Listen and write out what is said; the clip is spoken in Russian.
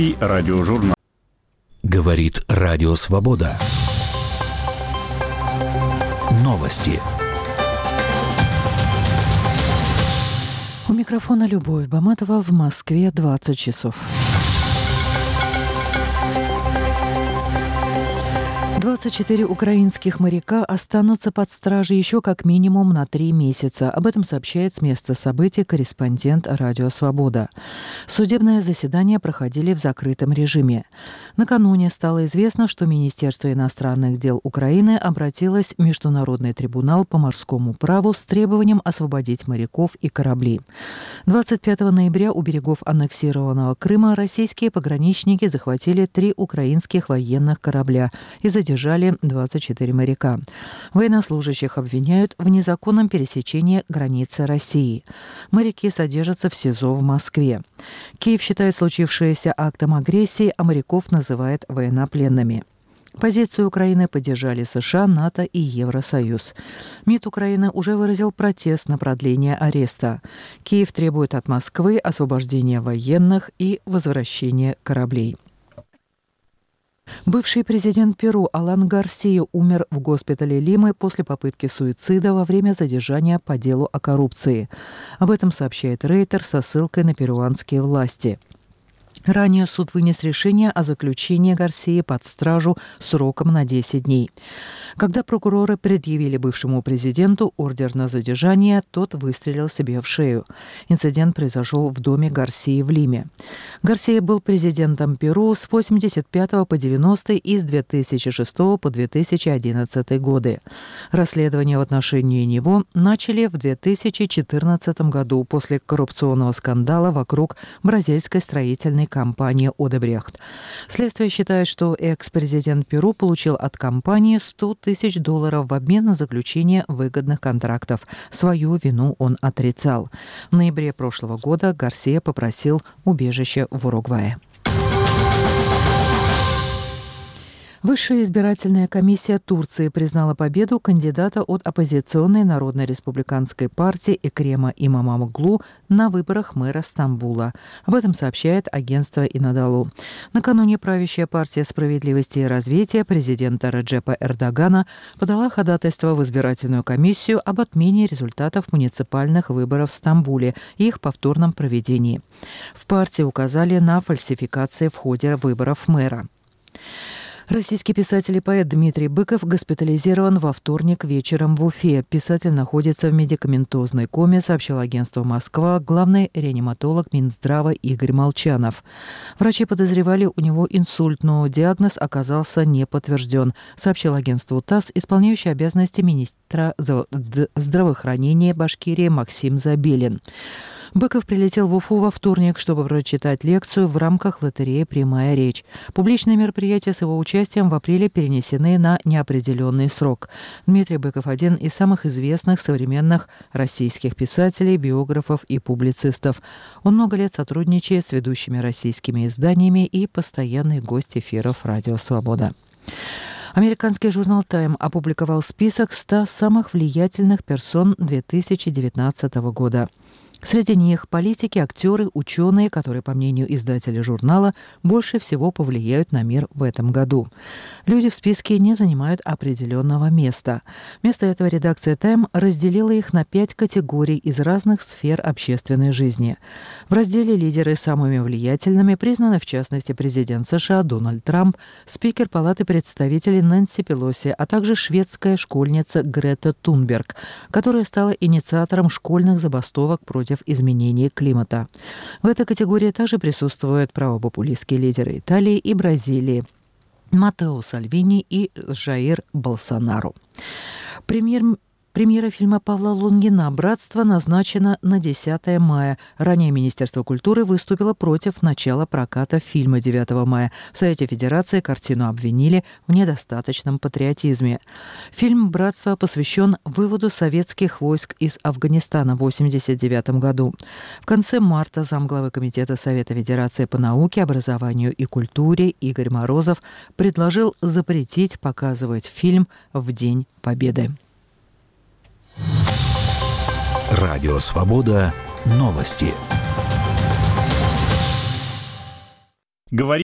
И радиожурнал. Говорит Радио Свобода. Новости. У микрофона Любовь Баматова. В Москве 20 часов. 24 украинских моряка останутся под стражей еще как минимум на 3 месяца. Об этом сообщает с места событий корреспондент Радио Свобода. Судебные заседания проходили в закрытом режиме. Накануне стало известно, что Министерство иностранных дел Украины обратилось в Международный трибунал по морскому праву с требованием освободить моряков и корабли. 25 ноября у берегов аннексированного Крыма российские пограничники захватили 3 украинских военных корабля и задержали 24 моряка. Военнослужащих обвиняют в незаконном пересечении границы России. Моряки содержатся в СИЗО в Москве. Киев считает случившееся актом агрессии, а моряков называет военнопленными. Позицию Украины поддержали США, НАТО и Евросоюз. МИД Украины уже выразил протест на продление ареста. Киев требует от Москвы освобождения военных и возвращения кораблей. Бывший президент Перу Алан Гарсия умер в госпитале Лимы после попытки суицида во время задержания по делу о коррупции. Об этом сообщает Рейтер со ссылкой на перуанские власти. Ранее суд вынес решение о заключении Гарсии под стражу сроком на 10 дней. Когда прокуроры предъявили бывшему президенту ордер на задержание, тот выстрелил себе в шею. Инцидент произошел в доме Гарсии в Лиме. Гарсия был президентом Перу с 1985 по 90 и с 2006 по 2011 годы. Расследование в отношении него начали в 2014 году после коррупционного скандала вокруг бразильской строительной компании «Одебрехт». Следствие считает, что экс-президент Перу получил от компании $100 тысяч в обмен на заключение выгодных контрактов. Свою вину он отрицал. В ноябре прошлого года Гарсия попросил убежище в Уругвае. Высшая избирательная комиссия Турции признала победу кандидата от оппозиционной Народно-республиканской партии Экрема Имамоглу на выборах мэра Стамбула. Об этом сообщает агентство Инадолу. Накануне правящая партия справедливости и развития президента Реджепа Эрдогана подала ходатайство в избирательную комиссию об отмене результатов муниципальных выборов в Стамбуле и их повторном проведении. В партии указали на фальсификации в ходе выборов мэра. Российский писатель и поэт Дмитрий Быков госпитализирован во вторник вечером в Уфе. Писатель находится в медикаментозной коме, сообщил агентство «Москва» главный реаниматолог Минздрава Игорь Молчанов. Врачи подозревали у него инсульт, но диагноз оказался не подтвержден, сообщил агентству ТАСС исполняющий обязанности министра здравоохранения Башкирии Максим Забелин. Быков прилетел в Уфу во вторник, чтобы прочитать лекцию в рамках лотереи «Прямая речь». Публичные мероприятия с его участием в апреле перенесены на неопределенный срок. Дмитрий Быков – один из самых известных современных российских писателей, биографов и публицистов. Он много лет сотрудничает с ведущими российскими изданиями и постоянный гость эфиров «Радио Свобода». Американский журнал «Тайм» опубликовал список 100 самых влиятельных персон 2019 года. Среди них политики, актеры, ученые, которые, по мнению издателя журнала, больше всего повлияют на мир в этом году. Люди в списке не занимают определенного места. Вместо этого редакция «Тайм» разделила их на 5 категорий из разных сфер общественной жизни. В разделе «Лидеры самыми влиятельными» признаны, в частности, президент США Дональд Трамп, спикер Палаты представителей Нэнси Пелоси, а также шведская школьница Грета Тунберг, которая стала инициатором школьных забастовок против изменения климата. В этой категории также присутствуют правопопулистские лидеры Италии и Бразилии Маттео Сальвини и Жаир Болсонару. Премьера фильма Павла Лунгина «Братство» назначена на 10 мая. Ранее Министерство культуры выступило против начала проката фильма 9 мая. В Совете Федерации картину обвинили в недостаточном патриотизме. Фильм «Братство» посвящен выводу советских войск из Афганистана в 1989 году. В конце марта замглавы Комитета Совета Федерации по науке, образованию и культуре Игорь Морозов предложил запретить показывать фильм в День Победы. Радио Свобода. Новости. говорит